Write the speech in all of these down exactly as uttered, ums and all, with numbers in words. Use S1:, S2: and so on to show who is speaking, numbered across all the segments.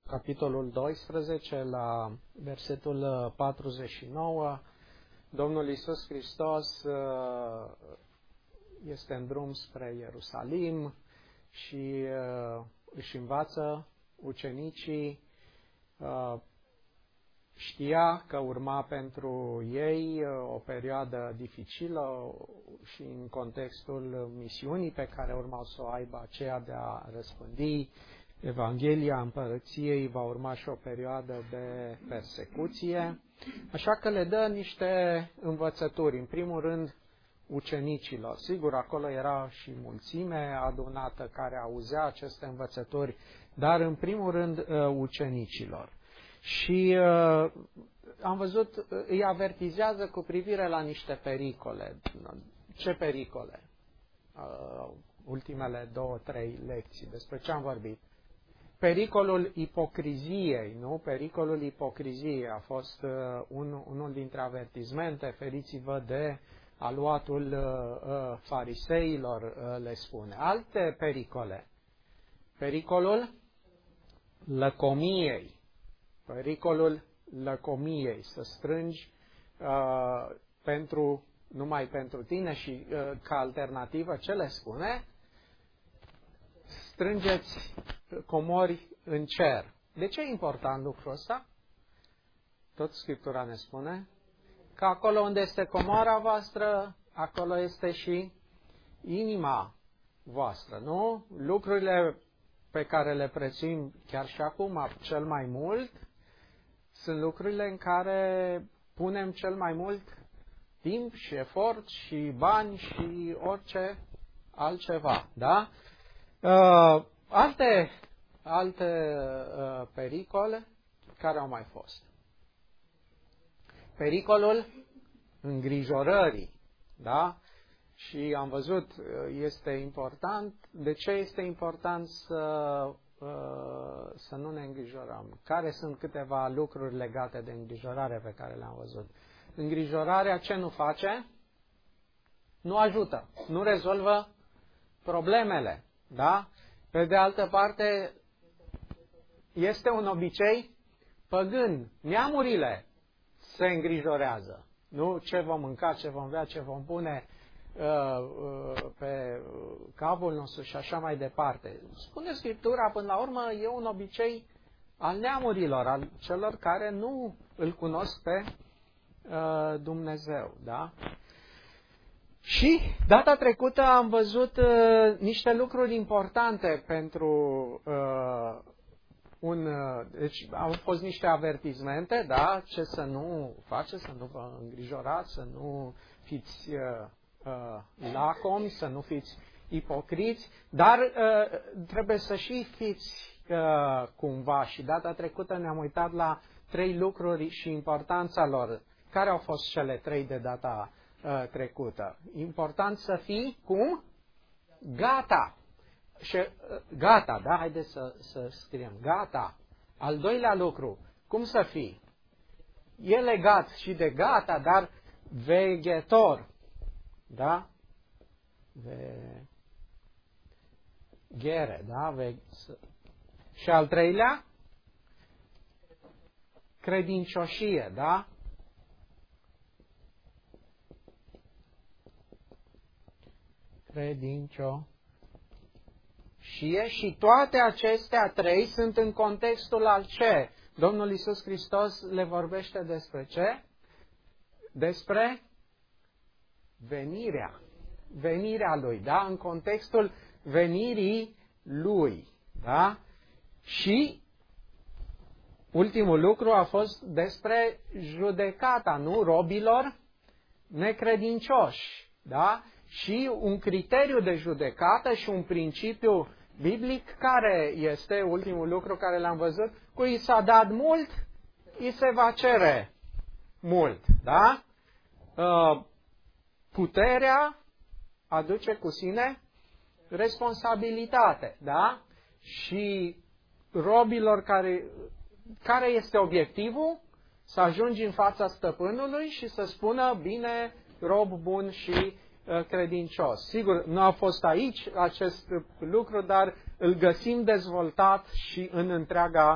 S1: capitolul doisprezece, la versetul patruzeci și nouă, Domnul Iisus Hristos este în drum spre Ierusalim și își învață ucenicii. Știa că urma pentru ei o perioadă dificilă și în contextul misiunii pe care urmau să o aibă, aceea de a răspândi Evanghelia Împărăției, va urma și o perioadă de persecuție. Așa că le dă niște învățături, în primul rând ucenicilor. Sigur, acolo era și mulțime adunată care auzea aceste învățături, dar în primul rând ucenicilor. Și uh, am văzut, îi avertizează cu privire la niște pericole. Ce pericole? Uh, ultimele două, trei lecții. Despre ce am vorbit? Pericolul ipocriziei, nu? Pericolul ipocriziei a fost uh, un, unul dintre avertizmente. Feriți-vă de aluatul uh, fariseilor, uh, le spune. Alte pericole. Pericolul lăcomiei. Pericolul lăcomiei, să strângi uh, pentru, numai pentru tine și uh, ca alternativă, ce le spune? Strângeți comori în cer. De ce e important lucrul ăsta? Tot Scriptura ne spune că acolo unde este comoara voastră, acolo este și inima voastră, nu? Lucrurile pe care le prețuim chiar și acum cel mai mult sunt lucrurile în care punem cel mai mult timp și efort și bani și orice altceva, da? Uh, alte alte uh, pericole care au mai fost. Pericolul îngrijorării, da? Și am văzut, este important. De ce este important să să nu ne îngrijorăm? Care sunt câteva lucruri legate de îngrijorare pe care le-am văzut? Îngrijorarea ce nu face? Nu ajută, nu rezolvă problemele, da? Pe de altă parte, este un obicei păgân. Neamurile se îngrijorează, nu? Ce vom mânca, ce vom bea, ce vom pune pe capul nostru și așa mai departe. Spune Scriptura, până la urmă, e un obicei al neamurilor, al celor care nu îl cunosc pe uh, Dumnezeu, da? Și data trecută am văzut uh, niște lucruri importante pentru uh, un... Uh, deci au fost niște avertizmente, da? Ce să nu faceți, să nu vă îngrijorați, să nu fiți... Uh, lacomi, să nu fiți ipocriți, dar uh, trebuie să și fiți uh, cumva. Și data trecută ne-am uitat la trei lucruri și importanța lor. Care au fost cele trei de data uh, trecută? Important să fii cum? Gata. Și, uh, gata, da? Haideți să, să scriem. Gata. Al doilea lucru. Cum să fii? E legat și de gata, dar veghetor. Da? Veghere, da? Ve... Și al treilea? Credincioșie, da? Credincioșie. Și toate acestea trei sunt în contextul al ce? Domnul Iisus Hristos le vorbește despre ce? Despre venirea, venirea Lui, da? În contextul venirii Lui, da? Și ultimul lucru a fost despre judecata, nu? Robilor necredincioși, da? Și un criteriu de judecată și un principiu biblic care este ultimul lucru care l-am văzut, cui s-a dat mult, îi se va cere mult, da? Uh, Puterea aduce cu sine responsabilitate, da? Și robilor care, care este obiectivul? Să ajungi în fața stăpânului și să spună, bine, rob bun și uh, credincios. Sigur, nu a fost aici acest lucru, dar îl găsim dezvoltat și în întreaga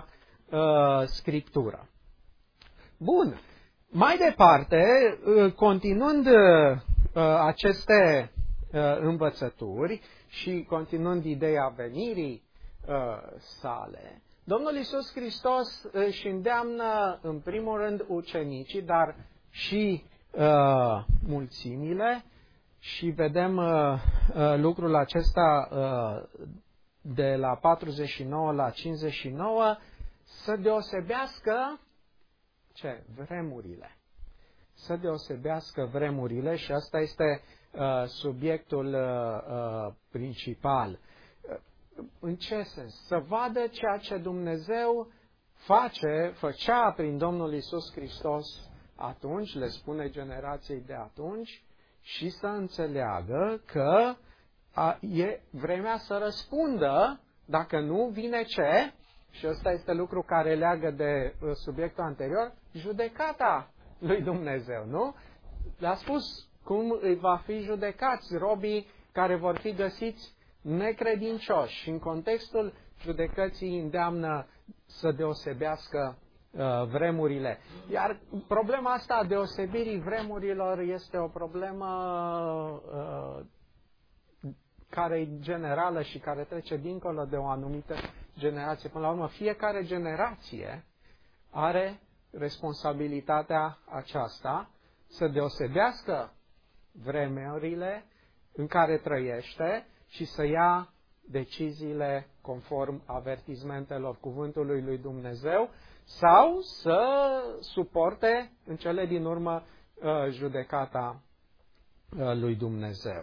S1: uh, Scriptură. Bun. Mai departe, uh, continuând uh, aceste uh, învățături și continuând ideea venirii uh, sale, Domnul Iisus Hristos își îndeamnă în primul rând ucenicii, dar și uh, mulțimile, și vedem uh, uh, lucrul acesta uh, de la patruzeci și nouă la cincizeci și nouă, să deosebească ce? Vremurile. Să deosebească vremurile, și asta este uh, subiectul uh, uh, principal. În ce sens? Să vadă ceea ce Dumnezeu face, făcea prin Domnul Iisus Hristos atunci, le spune generației de atunci, și să înțeleagă că a, e vremea să răspundă, dacă nu, vine ce? Și ăsta este lucru care leagă de uh, subiectul anterior, judecata lui Dumnezeu, nu? Le-a spus cum îi va fi judecați robii care vor fi găsiți necredincioși, și în contextul judecății îndeamnă să deosebească uh, vremurile. Iar problema asta a deosebirii vremurilor este o problemă uh, care e generală și care trece dincolo de o anumită generație. Până la urmă, fiecare generație are responsabilitatea aceasta să deosebească vremurile în care trăiește și să ia deciziile conform avertizmentelor cuvântului lui Dumnezeu sau să suporte în cele din urmă judecata lui Dumnezeu.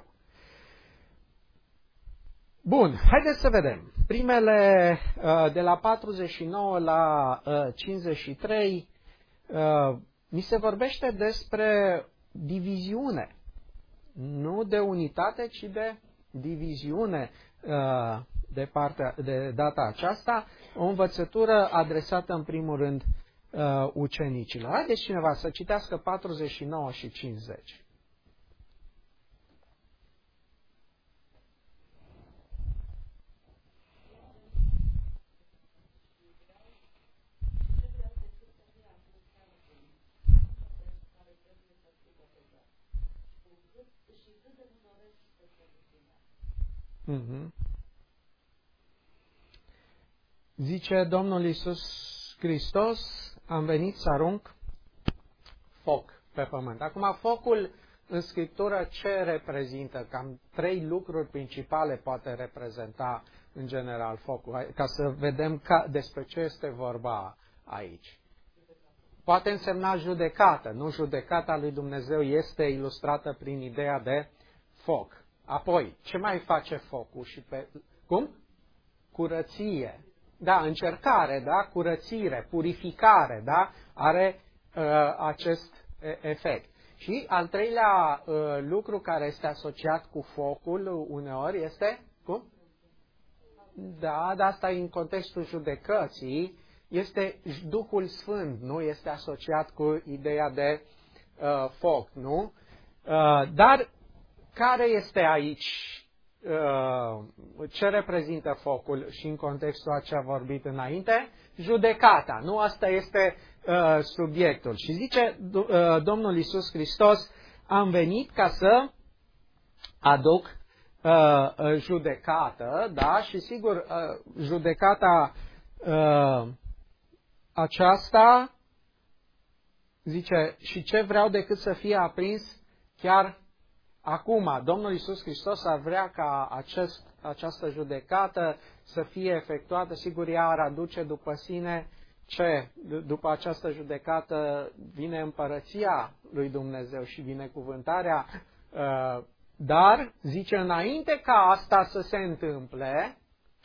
S1: Bun, haideți să vedem. Primele, de la patruzeci și nouă la cincizeci și trei, ni se vorbește despre diviziune. Nu de unitate, ci de diviziune de, partea, de data aceasta, o învățătură adresată în primul rând ucenicilor. Haideți cineva să citească patruzeci și nouă și cincizeci. Mm-hmm. Zice Domnul Iisus Hristos, am venit să arunc foc pe pământ. Acum, focul în Scriptură ce reprezintă? Cam trei lucruri principale poate reprezenta în general focul, ca să vedem ca, despre ce este vorba aici. Poate însemna judecată, nu? Judecata lui Dumnezeu este ilustrată prin ideea de foc. Apoi, ce mai face focul? Și pe... Cum? Curăție. Da, încercare, da? Curățire, purificare, da? Are uh, acest efect. Și al treilea uh, lucru care este asociat cu focul uneori este, cum? Da, dar asta în contextul judecății, este Duhul Sfânt, nu? Este asociat cu ideea de uh, foc, nu? Uh, dar care este aici, uh, ce reprezintă focul și în contextul acela vorbit înainte? Judecata, nu? Asta este uh, subiectul. Și zice uh, Domnul Iisus Hristos, am venit ca să aduc uh, judecată, da? Și sigur, uh, judecata uh, aceasta, zice, și ce vreau decât să fie aprins chiar acum. Domnul Iisus Hristos ar vrea ca acest, această judecată să fie efectuată. Sigur, ea ar aduce după sine ce? După această judecată vine împărăția lui Dumnezeu și binecuvântarea. Dar, zice, înainte ca asta să se întâmple,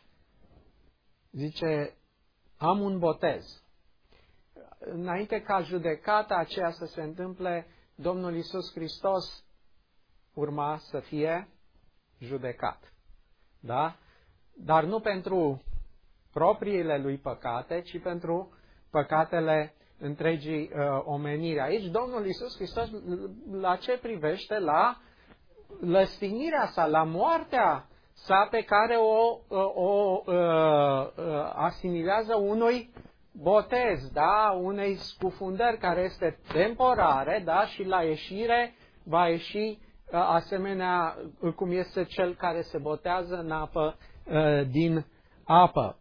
S1: zice, am un botez. Înainte ca judecata aceea să se întâmple, Domnul Iisus Hristos urma să fie judecat. Da? Dar nu pentru propriile lui păcate, ci pentru păcatele întregii uh, omeniri. Aici Domnul Iisus Hristos la ce privește? La lăstignirea sa, la moartea sa pe care o, o, o uh, asimilează unui botez, da, unei scufundări care este temporare, da, și la ieșire va ieși asemenea cum este cel care se botează în apă din apă.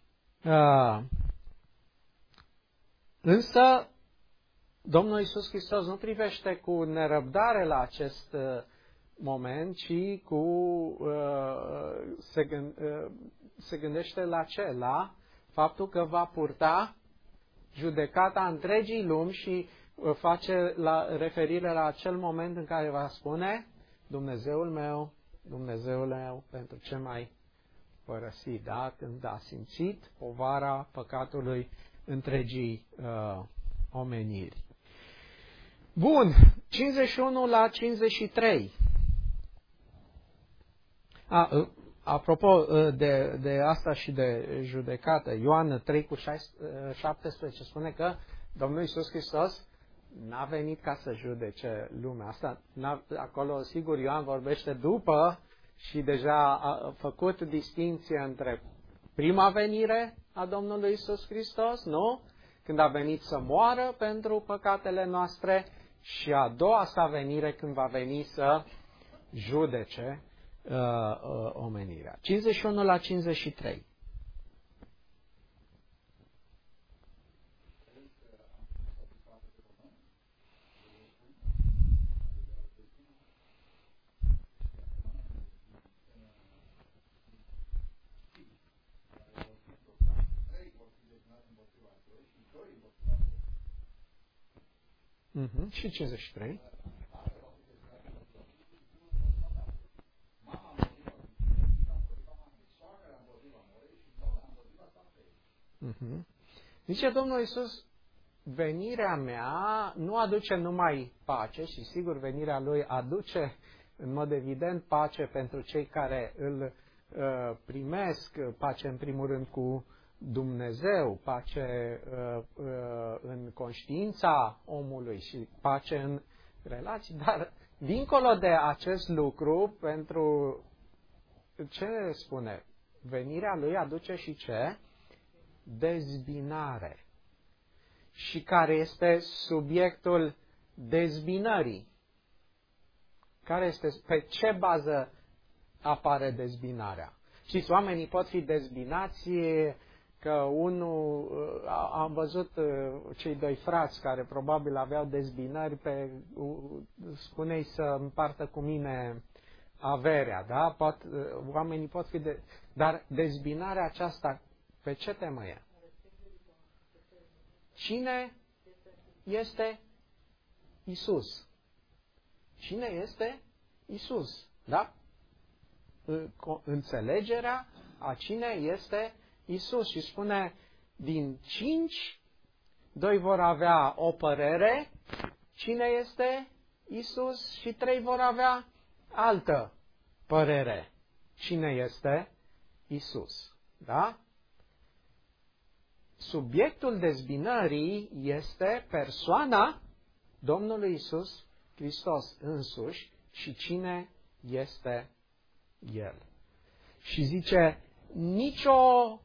S1: Însă, Domnul Iisus Hristos nu privește cu nerăbdare la acest moment, ci cu, se, gând, se gândește la ce? La faptul că va purta judecata întregii lumi și face la, referire la acel moment în care va spune: Dumnezeul meu, Dumnezeul meu, pentru ce m-ai părăsit, da? Când a simțit povara păcatului întregii uh, omeniri. Bun, cincizeci și unu la cincizeci și trei. A, apropo de, de asta și de judecată, Ioan trei cu șaptesprezece spune că Domnul Iisus Hristos n-a venit ca să judece lumea asta. Acolo, sigur, Ioan vorbește după și deja a făcut distinție între prima venire a Domnului Iisus Hristos, nu? Când a venit să moară pentru păcatele noastre, și a doua sa venire când va veni să judece uh, uh, omenirea. cincizeci și unu la cincizeci și trei. Uh-huh. Și cincizeci și trei. Uh-huh. Zice Domnul Iisus: venirea mea nu aduce numai pace, și sigur venirea Lui aduce în mod evident pace pentru cei care îl uh, primesc, pace în primul rând cu Dumnezeu, pace uh, uh, în conștiința omului și pace în relații, dar dincolo de acest lucru, pentru ce spune? Venirea Lui aduce și ce? Dezbinare. Și care este subiectul dezbinării? Care este, pe ce bază apare dezbinarea? Știți, oamenii pot fi dezbinați, că unul, am văzut cei doi frați care probabil aveau dezbinări pe, spune-i să împartă cu mine averea, da? Pot, oamenii pot fi, de, dar dezbinarea aceasta pe ce temă e? Cine este Isus? Cine este Isus? Da? Înțelegerea a cine este Isus. Și spune, din cinci, doi vor avea o părere, cine este Isus, și trei vor avea altă părere, cine este Isus. Da? Subiectul dezbinării este persoana Domnului Isus Hristos însuși și cine este El. Și zice, nicio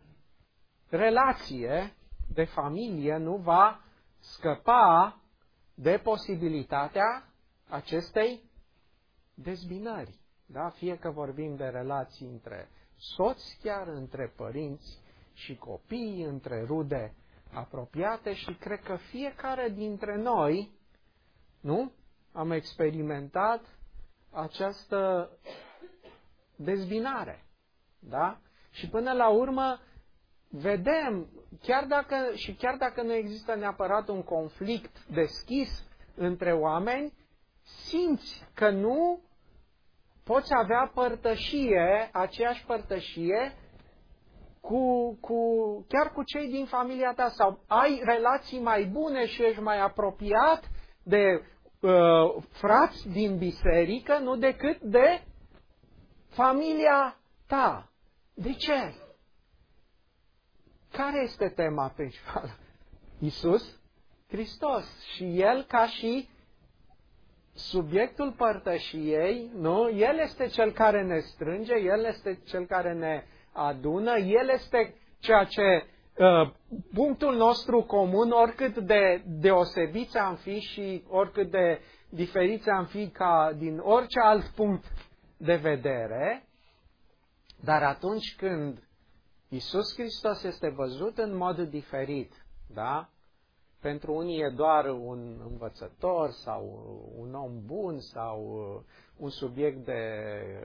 S1: relație de familie nu va scăpa de posibilitatea acestei dezbinări. Da? Fie că vorbim de relații între soți, chiar între părinți și copii, între rude apropiate, și cred că fiecare dintre noi, nu? Am experimentat această dezbinare. Da? Și până la urmă vedem, chiar dacă, și chiar dacă nu există neapărat un conflict deschis între oameni, simți că nu poți avea părtășie, aceeași părtășie cu, cu, chiar cu cei din familia ta, sau ai relații mai bune și ești mai apropiat de uh, frați din biserică, nu decât de familia ta. De ce? Care este tema principală? Iisus Hristos. Și El ca și subiectul părtășiei, nu? El este Cel care ne strânge, El este Cel care ne adună, El este ceea ce punctul nostru comun, oricât de deosebiți am fi și oricât de diferiți am fi ca din orice alt punct de vedere, dar atunci când Iisus Hristos este văzut în mod diferit, da? Pentru unii e doar un învățător sau un om bun sau un subiect de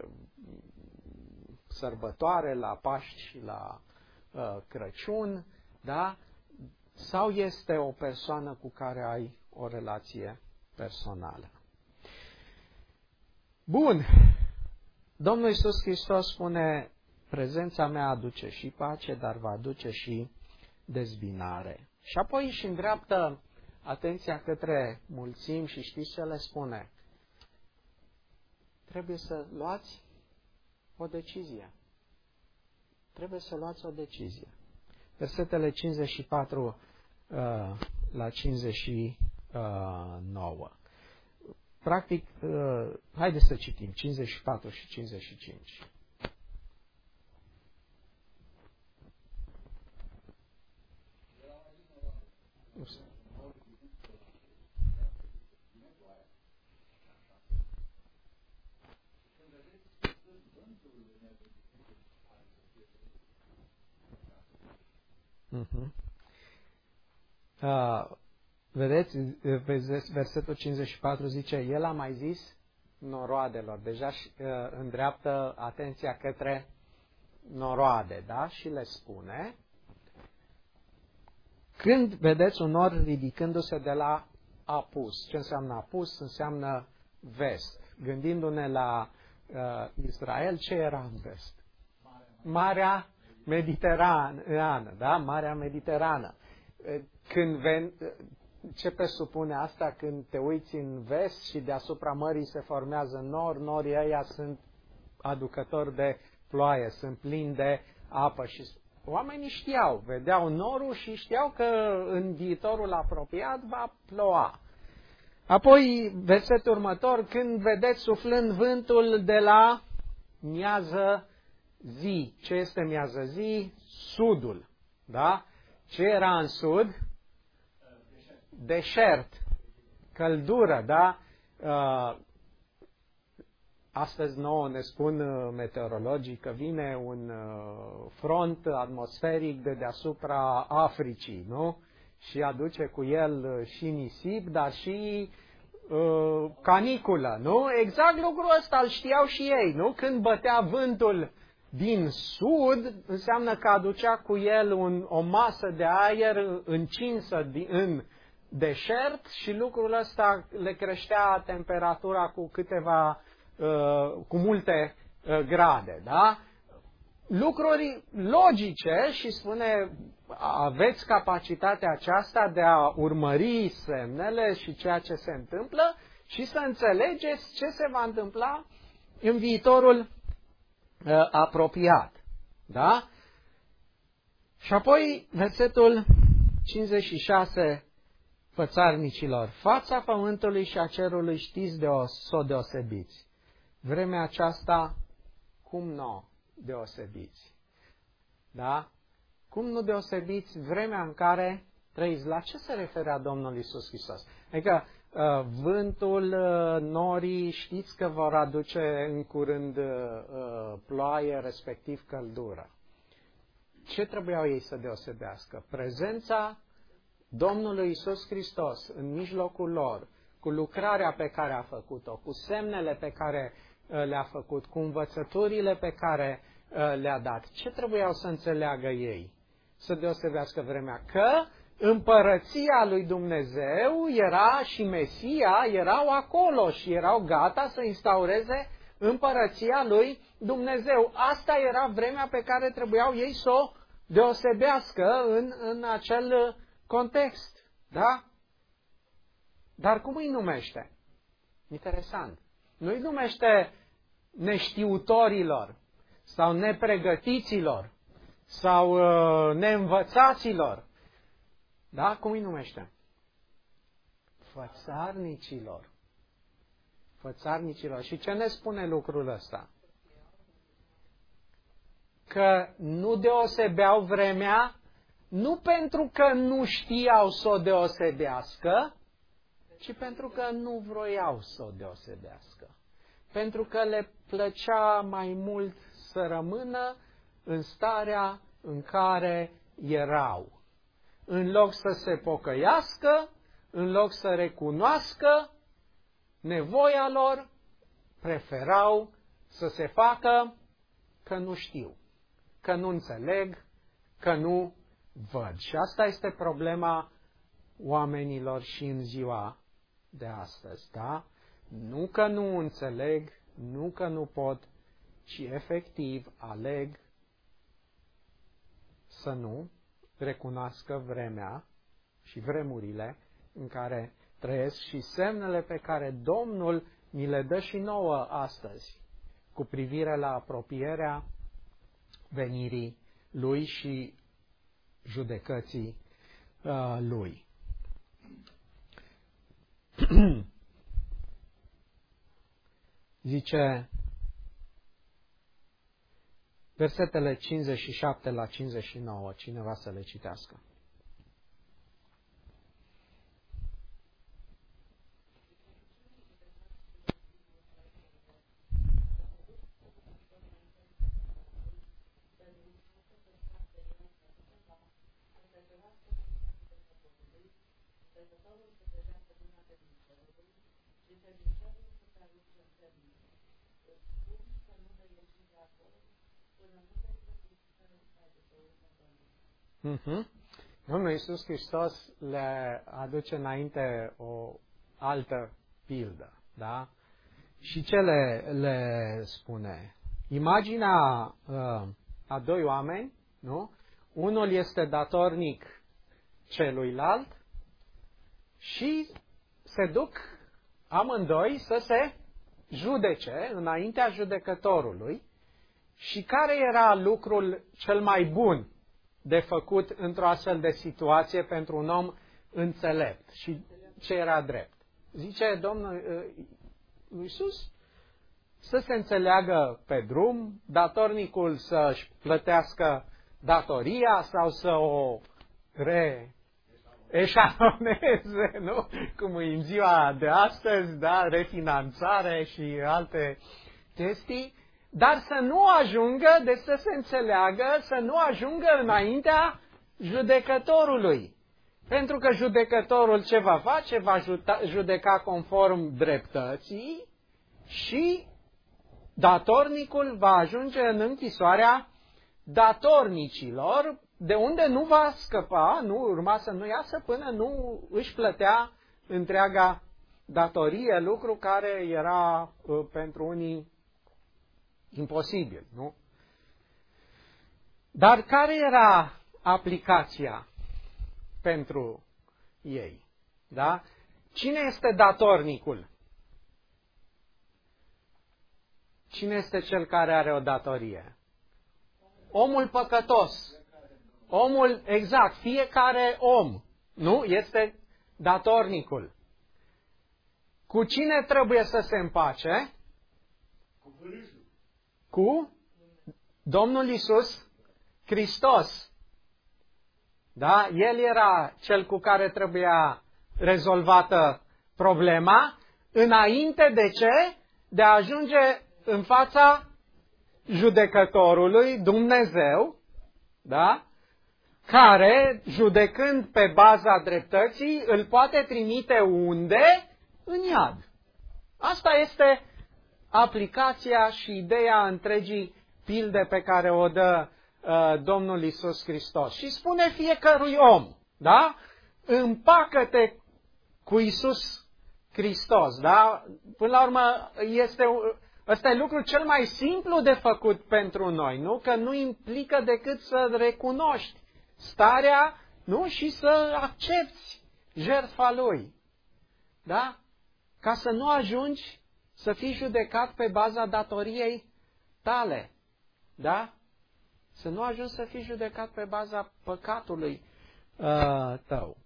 S1: sărbătoare la Paști și la uh, Crăciun, da? Sau este o persoană cu care ai o relație personală. Bun. Domnul Iisus Hristos spune, prezența mea aduce și pace, dar va aduce și dezbinare. Și apoi își îndreaptă atenția către mulțimi și știți ce le spune? Trebuie să luați o decizie. Trebuie să luați o decizie. Versetele cincizeci și patru uh, la cincizeci și nouă. Practic, uh, haideți să citim cincizeci și patru și cincizeci și cinci. Uh-huh. Uh, vedeți, versetul cincizeci și patru zice, el a mai zis noroadelor, deja uh, îndreaptă atenția către noroade, da? Și le spune, când vedeți un nor ridicându-se de la apus, ce înseamnă apus? Înseamnă vest. Gândindu-ne la uh, Israel, ce era în vest? Marea Mediterană, da? Marea Mediterană. Când ven, ce presupune asta? Când te uiți în vest și deasupra mării se formează nori, norii ăia sunt aducători de ploaie, sunt plini de apă și oamenii știau, vedeau norul și știau că în viitorul apropiat va ploua. Apoi, versetul următor, când vedeți suflând vântul de la miază zi. Ce este miază zi? Sudul. Da? Ce era în sud? Deșert. Căldură, da? Astăzi nouă ne spun meteorologii că vine un front atmosferic de deasupra Africii, nu? Și aduce cu el și nisip, dar și uh, caniculă, nu? Exact lucrul ăsta îl știau și ei, nu? Când bătea vântul din sud, înseamnă că aducea cu el un, o masă de aer încinsă din, în deșert și lucrul ăsta le creștea temperatura cu câteva, uh, cu multe uh, grade, da? Lucruri logice și spune, aveți capacitatea aceasta de a urmări semnele și ceea ce se întâmplă și să înțelegeți ce se va întâmpla în viitorul uh, apropiat. Da? Și apoi versetul cincizeci și șase, fățarnicilor, fața pământului și a cerului știți de o, s-o deosebiți. Vremea aceasta, cum nu deosebiți? Da? Cum nu deosebiți vremea în care trăiți? La ce se referea Domnul Iisus Hristos? Adică vântul, norii, știți că vor aduce în curând ploaie, respectiv căldură. Ce trebuiau ei să deosebească? Prezența Domnului Iisus Hristos în mijlocul lor, cu lucrarea pe care a făcut-o, cu semnele pe care le-a făcut, cu învățăturile pe care le-a dat. Ce trebuiau să înțeleagă ei? Să deosebească vremea. Că împărăția lui Dumnezeu era și Mesia erau acolo și erau gata să instaureze împărăția lui Dumnezeu. Asta era vremea pe care trebuiau ei să o deosebească în, în acel context. Da? Dar cum îi numește? Interesant. Nu îi numește neștiutorilor sau nepregătiților sau uh, neînvățaților. Da? Cum îi numește? Fățarnicilor. Fățarnicilor. Și ce ne spune lucrul ăsta? Că nu deosebeau vremea Nu pentru că nu știau să o deosebească, ci pentru că nu vroiau să o deosebească. Pentru că le plăcea mai mult să rămână în starea în care erau. În loc să se pocăiască, în loc să recunoască nevoia lor, preferau să se facă că nu știu, că nu înțeleg, că nu văd. Și asta este problema oamenilor și în ziua de astăzi, da? Nu că nu înțeleg, nu că nu pot, ci efectiv aleg să nu recunoască vremea și vremurile în care trăiesc și semnele pe care Domnul ni le dă și nouă astăzi cu privire la apropierea venirii Lui și judecății uh, Lui. Zice versetele cincizeci și șapte la cincizeci și nouă, cineva să le citească. Mm-hmm. Domnul Iisus Hristos le aduce înainte o altă pildă, da? Și ce le, le spune? Imaginea uh, a doi oameni, nu? Unul este datornic celuilalt și se duc amândoi să se judece înaintea judecătorului. Și care era lucrul cel mai bun de făcut într-o astfel de situație pentru un om înțelept? Și ce era drept? Zice Domnul Iisus să se înțeleagă pe drum, datornicul să-și plătească datoria sau să o reeșaloneze, nu? Cum e în ziua de astăzi, da? Refinanțare și alte chestii. Dar să nu ajungă, de să se înțeleagă, să nu ajungă înaintea judecătorului. Pentru că judecătorul ce va face? Va judeca conform dreptății și datornicul va ajunge în închisoarea datornicilor, de unde nu va scăpa, nu urma să nu iasă până nu își plătea întreaga datorie, lucru care era uh, pentru unii imposibil, nu? Dar care era aplicația pentru ei? Da? Cine este datornicul? Cine este cel care are o datorie? Omul păcătos. Omul, exact, fiecare om, nu? Este datornicul. Cu cine trebuie să se împace? Cu Domnul Iisus Hristos. Da? El era cel cu care trebuia rezolvată problema, înainte de ce? De a ajunge în fața judecătorului, Dumnezeu, da? Care, judecând pe baza dreptății, îl poate trimite unde? În iad. Asta este aplicația și ideea întregii pilde pe care o dă uh, Domnul Iisus Hristos. Și spune fiecărui om, da? Împacă-te cu Iisus Hristos, da? Până la urmă, este, ăsta e lucrul cel mai simplu de făcut pentru noi, nu? Că nu implică decât să recunoști starea, nu? Și să accepti jertfa Lui, da? Ca să nu ajungi să fii judecat pe baza datoriei tale. Da? Să nu ajungi să fii judecat pe baza păcatului uh, tău.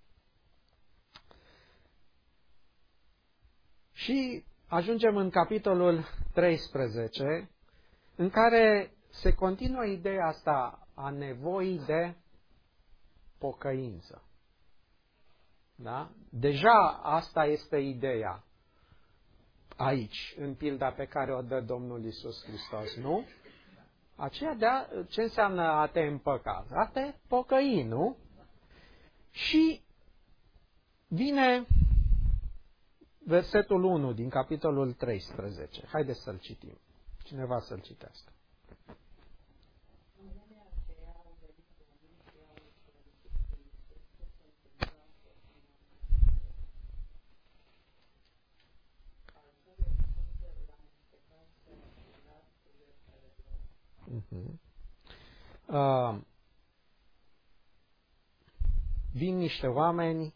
S1: Și ajungem în capitolul treisprezece, în care se continuă ideea asta a nevoii de pocăință. Da? Deja asta este ideea aici, în pilda pe care o dă Domnul Iisus Hristos, nu? Aceea de a, ce înseamnă a te împăca? A te pocăi, nu? Și vine versetul unu din capitolul treisprezece. Haideți să-l citim. Cineva să-l citească. Uh-huh. Uh, vin niște oameni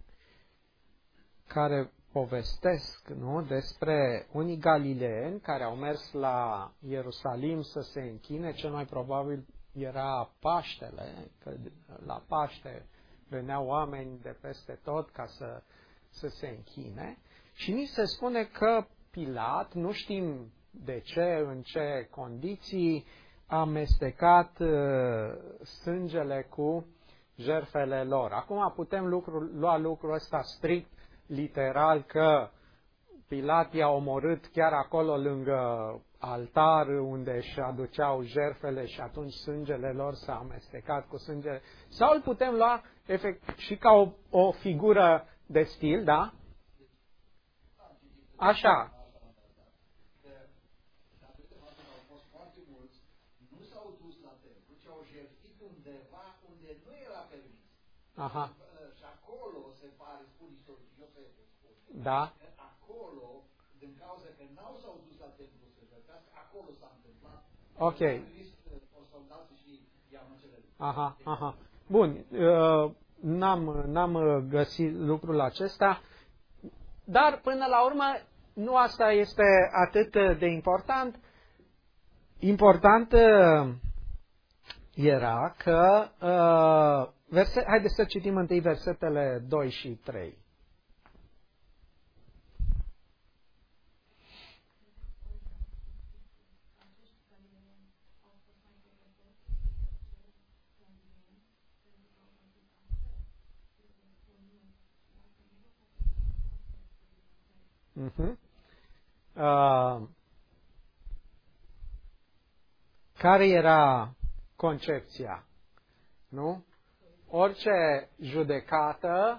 S1: care povestesc, nu, despre unii galileeni care au mers la Ierusalim să se închine, cel mai probabil era Paștele, că la Paște veneau oameni de peste tot ca să, să se închine, și ni se spune că Pilat, nu știm de ce, în ce condiții, a amestecat uh, sângele cu jertfele lor. Acum putem lucru, lua lucrul ăsta strict literal, că Pilat i-a omorât chiar acolo lângă altar unde își aduceau jertfele și atunci sângele lor s-a amestecat cu sângele. Sau îl putem lua efect, și ca o, o figură de stil, da? Așa. Aha.
S2: Și acolo se pare, spun istoricii, eu spun,
S1: da.
S2: că acolo, din cauza că n-au s-au dus la templu să jertfească, acolo s-a întâmplat.
S1: Ok.
S2: O soldații și i-au înțeles.
S1: Aha, aha. Bun, uh, n-am, n-am găsit lucrul acesta, dar până la urmă nu asta este atât de important. Important uh, era că uh, Verse... Haideți să citim întâi versetele doi și trei. Uh-huh. Uh, care era concepția? Nu? Orice judecată,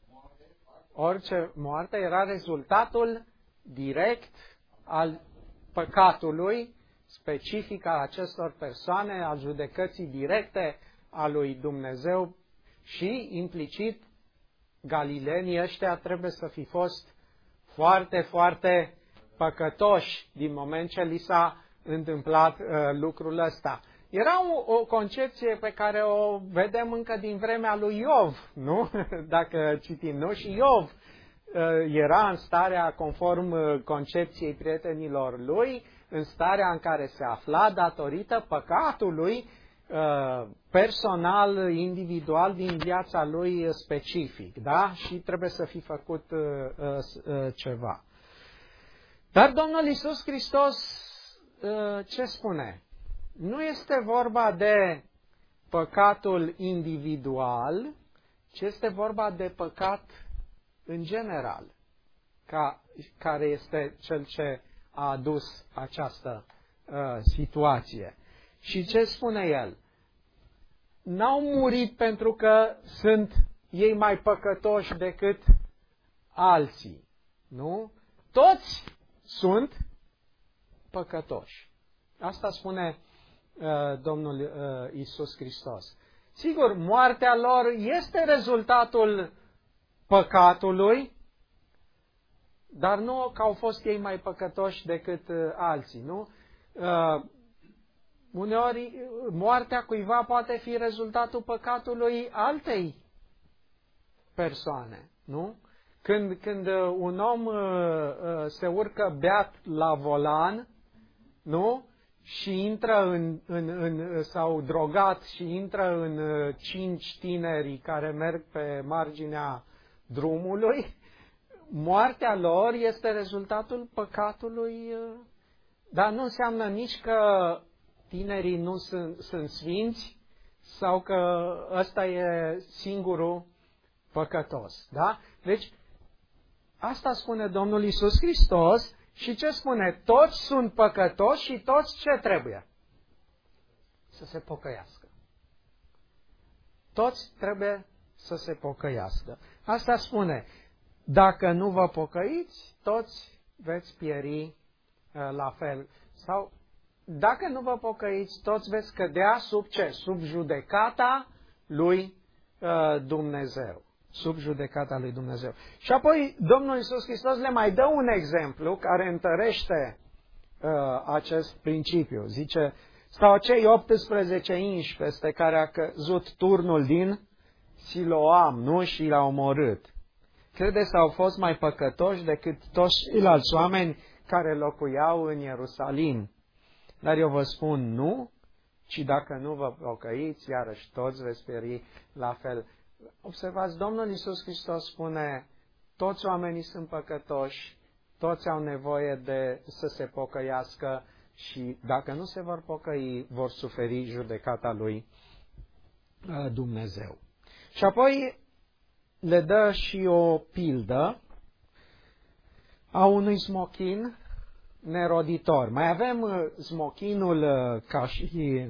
S1: orice moarte era rezultatul direct al păcatului specific al acestor persoane, al judecății directe a lui Dumnezeu și, implicit, galileenii ăștia trebuie să fi fost foarte, foarte păcătoși din moment ce li s-a întâmplat uh, lucrul ăsta. Era o, o concepție pe care o vedem încă din vremea lui Iov, nu? Dacă citim, nu? Și Iov uh, era în starea, conform uh, concepției prietenilor lui, în starea în care se afla datorită păcatului uh, personal, individual, din viața lui specific, da? Și trebuie să fi făcut uh, uh, ceva. Dar Domnul Iisus Hristos uh, ce spune? Nu este vorba de păcatul individual, ci este vorba de păcat în general, ca, care este cel ce a adus această uh, situație. Și ce spune el? N-au murit pentru că sunt ei mai păcătoși decât alții, nu? Toți sunt păcătoși. Asta spune uh, Domnul uh, Iisus Hristos. Sigur, moartea lor este rezultatul păcatului, dar nu că au fost ei mai păcătoși decât uh, alții, nu? Uh, uneori, moartea cuiva poate fi rezultatul păcatului altei persoane, nu? Când, când un om uh, uh, se urcă beat la volan, nu? Și intră în, în, în, sau drogat și intră în uh, cinci tineri care merg pe marginea drumului, moartea lor este rezultatul păcatului, uh, dar nu înseamnă nici că tinerii nu sunt, sunt sfinți sau că ăsta e singurul păcătos. Da? Deci, asta spune Domnul Iisus Hristos și ce spune? Toți sunt păcătoși și toți ce trebuie? Să se pocăiască. Toți trebuie să se pocăiască. Asta spune, dacă nu vă pocăiți, toți veți pieri uh, la fel. Sau, dacă nu vă pocăiți, toți veți cădea sub ce? Sub judecata lui uh, Dumnezeu. Sub judecata lui Dumnezeu. Și apoi Domnul Iisus Hristos le mai dă un exemplu care întărește uh, acest principiu. Zice, sau cei optsprezece inși peste care a căzut turnul din Siloam, nu? Și l-a omorât. Credeți că au fost mai păcătoși decât toți ceilalți oameni care locuiau în Ierusalim? Dar eu vă spun nu, ci dacă nu vă pocăiți, iarăși toți veți pieri la fel. Observați, Domnul Iisus Hristos spune, toți oamenii sunt păcătoși, toți au nevoie de să se pocăiască și dacă nu se vor pocăi, vor suferi judecata lui Dumnezeu. Și apoi le dă și o pildă a unui smochin neroditor. Mai avem smochinul ca și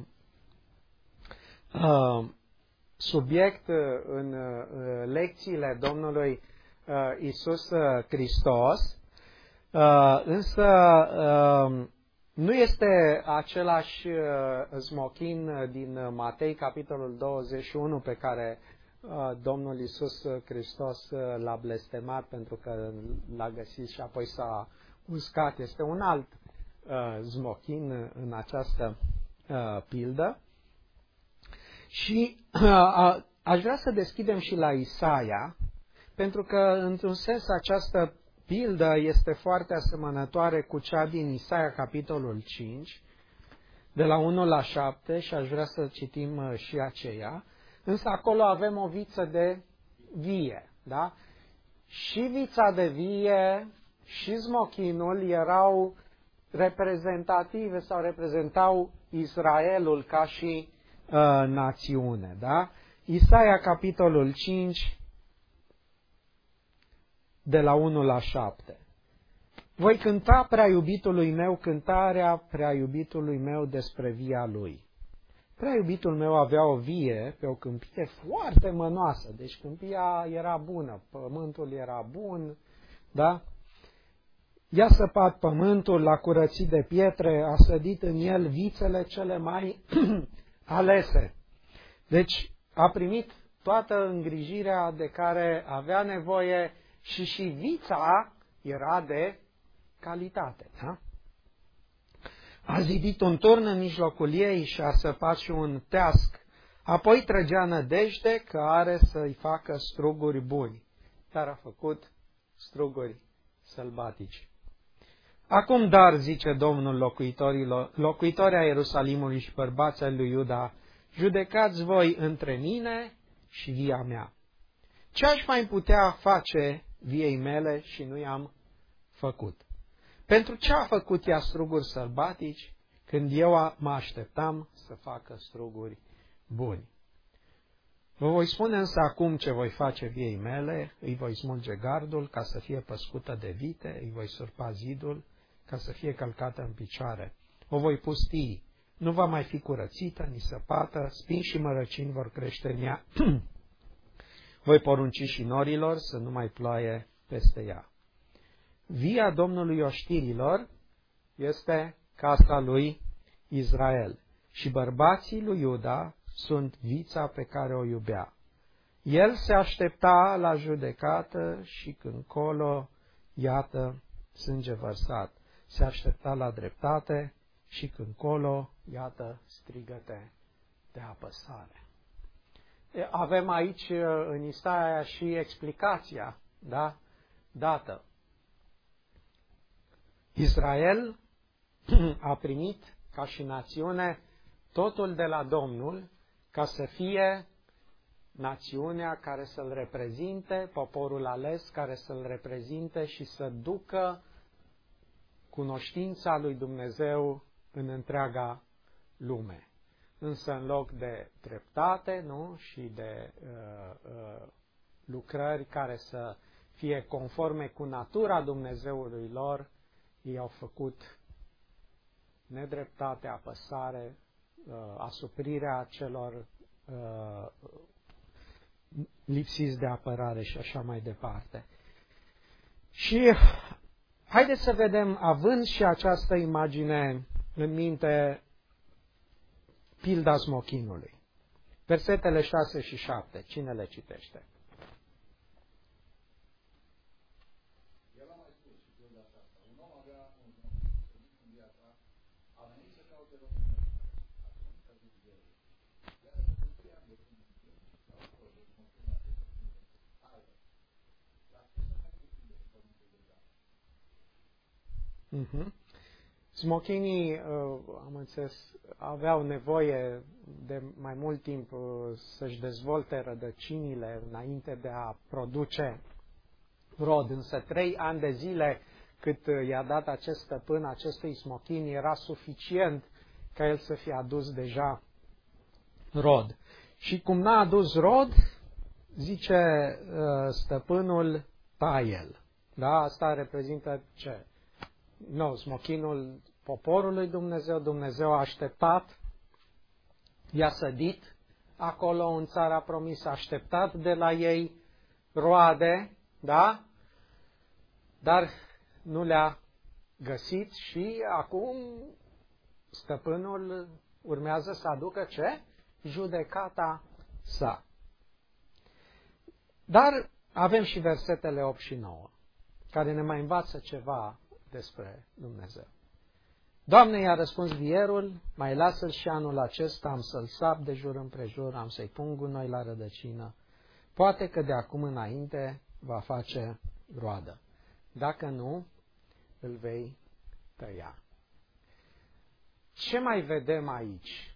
S1: uh, subiect în uh, lecțiile Domnului uh, Iisus Hristos, uh, însă uh, nu este același uh, smochin din Matei, capitolul douăzeci și unu, pe care uh, Domnul Iisus Hristos uh, l-a blestemat pentru că l-a găsit și apoi s-a uscat. Este un alt uh, smochin în această uh, pildă. Și uh, aș vrea să deschidem și la Isaia, pentru că, într-un sens, această pildă este foarte asemănătoare cu cea din Isaia, capitolul cinci, de la unu la șapte, și aș vrea să citim și aceea. Însă acolo avem o viță de vie, da? Și vița de vie și smochinul erau reprezentative sau reprezentau Israelul ca și uh, națiune, da? Isaia, capitolul cinci, de la unu la șapte. Voi cânta prea iubitului meu cântarea prea iubitului meu despre via lui. Prea iubitul meu avea o vie pe o câmpie foarte mănoasă, deci câmpia era bună, pământul era bun, da? I-a săpat pământul, l-a curățit de pietre, a sădit în el vițele cele mai alese. Deci a primit toată îngrijirea de care avea nevoie și și vița era de calitate. Da? A zidit un turn în mijlocul ei și a săpat și un teasc. Apoi trăgea nădejde că are să-i facă struguri buni, dar a făcut struguri sălbatici. Acum dar, zice Domnul locuitorilor, locuitorii a Ierusalimului și bărbații ai lui Iuda, judecați voi între mine și via mea. Ce aș mai putea face viei mele și nu i-am făcut? Pentru ce a făcut ea struguri sălbatici când eu mă așteptam să facă struguri buni? Vă voi spune însă acum ce voi face viei mele, îi voi smulge gardul ca să fie păscută de vite, îi voi surpa zidul ca să fie călcată în picioare. O voi pustii, nu va mai fi curățită, ni săpată, spini și mărăcini vor crește în ea. Voi porunci și norilor să nu mai ploaie peste ea. Via Domnului oștirilor este casa lui Israel și bărbații lui Iuda sunt vița pe care o iubea. El se aștepta la judecată și când colo, iată, sânge vărsat. Se aștepta la dreptate și când colo, iată, strigăte de apăsare. Avem aici în Isaia și explicația, da, dată. Israel a primit ca și națiune totul de la Domnul ca să fie națiunea care să-L reprezinte, poporul ales care să-L reprezinte și să ducă cunoștința lui Dumnezeu în întreaga lume. însă în loc de dreptate, nu, și de uh, uh, lucrări care să fie conforme cu natura Dumnezeului lor, ei au făcut nedreptate, apăsare, uh, asuprirea celor uh, lipsiți de apărare și așa mai departe. Și haideți să vedem, având și această imagine în minte, pilda smochinului. Versetele șase și șapte. Cine le citește?
S2: El a mai spus și pilda aceasta. Un om avea un smochin în viața, a venit să caute locul meu. Atunci a zis el. Iată că tu i-am de un smochin, sau acolo de smochin la ce haide. La ce să mai cuprinde pământul de gata?
S1: Mhm. Smochinii, am înțeles, aveau nevoie de mai mult timp să-și dezvolte rădăcinile înainte de a produce rod. Însă trei ani de zile cât i-a dat acest stăpân acestui smochin era suficient ca el să fie adus deja rod. Și cum n-a adus rod, zice stăpânul, taie el. Da? Asta reprezintă ce? Nu, smochinul poporului Dumnezeu, Dumnezeu a așteptat, i-a sădit acolo în țara promisă, a așteptat de la ei roade, da? Dar nu le-a găsit și acum stăpânul urmează să aducă ce? Judecata sa. Dar avem și versetele opt și nouă, care ne mai învață ceva despre Dumnezeu. Doamne, i-a răspuns vierul, mai lasă-l și anul acesta, am să-l sap de jur împrejur, am să-i pun gunoi la rădăcină. Poate că de acum înainte va face roadă. Dacă nu, îl vei tăia. Ce mai vedem aici?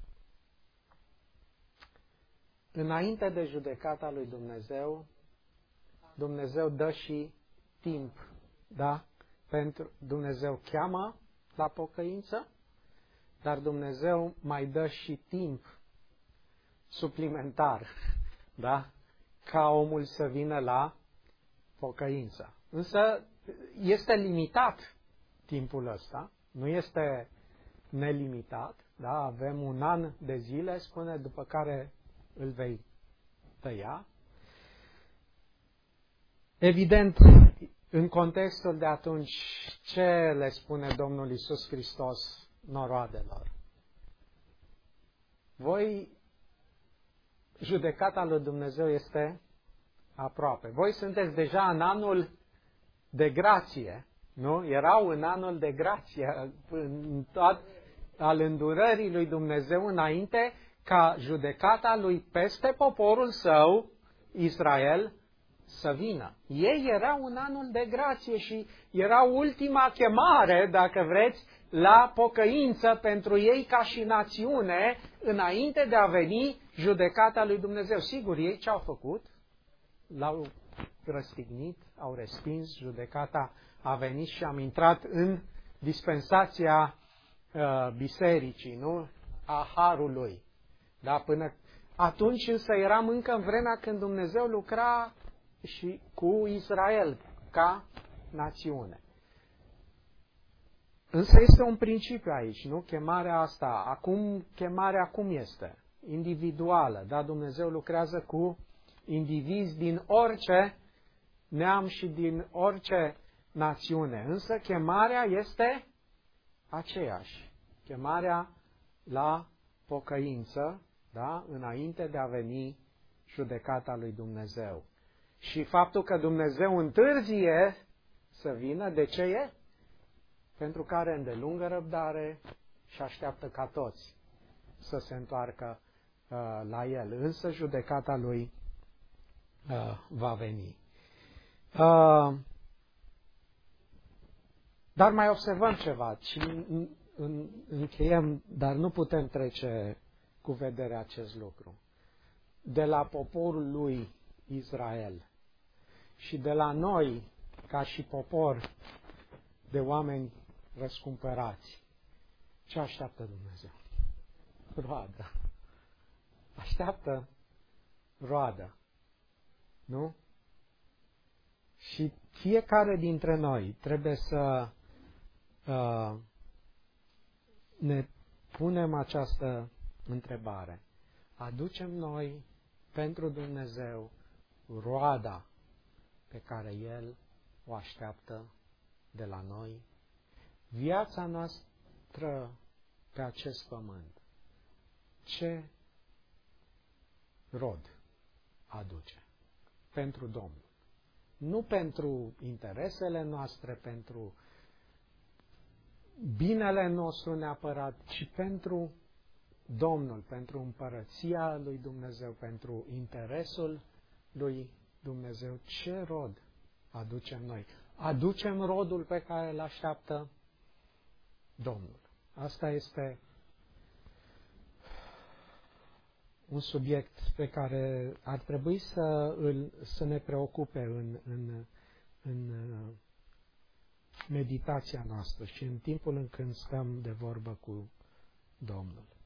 S1: Înainte de judecata lui Dumnezeu, Dumnezeu dă și timp, da? Pentru Dumnezeu cheamă la pocăință, dar Dumnezeu mai dă și timp suplimentar, da? Ca omul să vină la pocăință. Însă este limitat timpul ăsta, nu este nelimitat, da? Avem un an de zile, spune, după care îl vei tăia. Evident, în contextul de atunci, ce le spune Domnul Iisus Hristos noroadelor? Voi, judecata lui Dumnezeu este aproape. Voi sunteți deja în anul de grație, nu? Erau în anul de grație, în tot, al îndurării lui Dumnezeu înainte ca judecata lui peste poporul său, Israel, să vină. Ei erau în anul de grație și era ultima chemare, dacă vreți, la pocăință pentru ei ca și națiune, înainte de a veni judecata lui Dumnezeu. Sigur, ei ce au făcut? L-au răstignit, au respins, judecata a venit și am intrat în dispensația uh, bisericii, nu? A harului. Da? Până atunci însă eram încă în vremea când Dumnezeu lucra și cu Israel ca națiune. Însă este un principiu aici, nu? Chemarea asta, acum, chemarea cum este? Individuală, da? Dumnezeu lucrează cu indivizi din orice neam și din orice națiune. Însă chemarea este aceeași. Chemarea la pocăință, da? Înainte de a veni judecata lui Dumnezeu. Și faptul că Dumnezeu întârzie să vină, de ce e? Pentru că are îndelungă răbdare și așteaptă ca toți să se întoarcă uh, la El. Însă judecata Lui uh, va veni. Uh, dar mai observăm ceva și în, în, încheiem, dar nu putem trece cu vedere acest lucru. De la poporul lui Israel și de la noi, ca și popor de oameni răscumpărați, ce așteaptă Dumnezeu? roadă. Așteaptă roadă. Nu? Și fiecare dintre noi trebuie să uh, ne punem această întrebare. Aducem noi pentru Dumnezeu roada pe care El o așteaptă de la noi? Viața noastră pe acest pământ, ce rod aduce pentru Domnul? Nu pentru interesele noastre, pentru binele nostru neapărat, ci pentru Domnul, pentru împărăția lui Dumnezeu, pentru interesul lui Dumnezeu. Ce rod aducem noi? Aducem rodul pe care îl așteaptă Domnul. Asta este un subiect pe care ar trebui să, îl, să ne preocupe în, în, în meditația noastră și în timpul în când stăm de vorbă cu Domnul.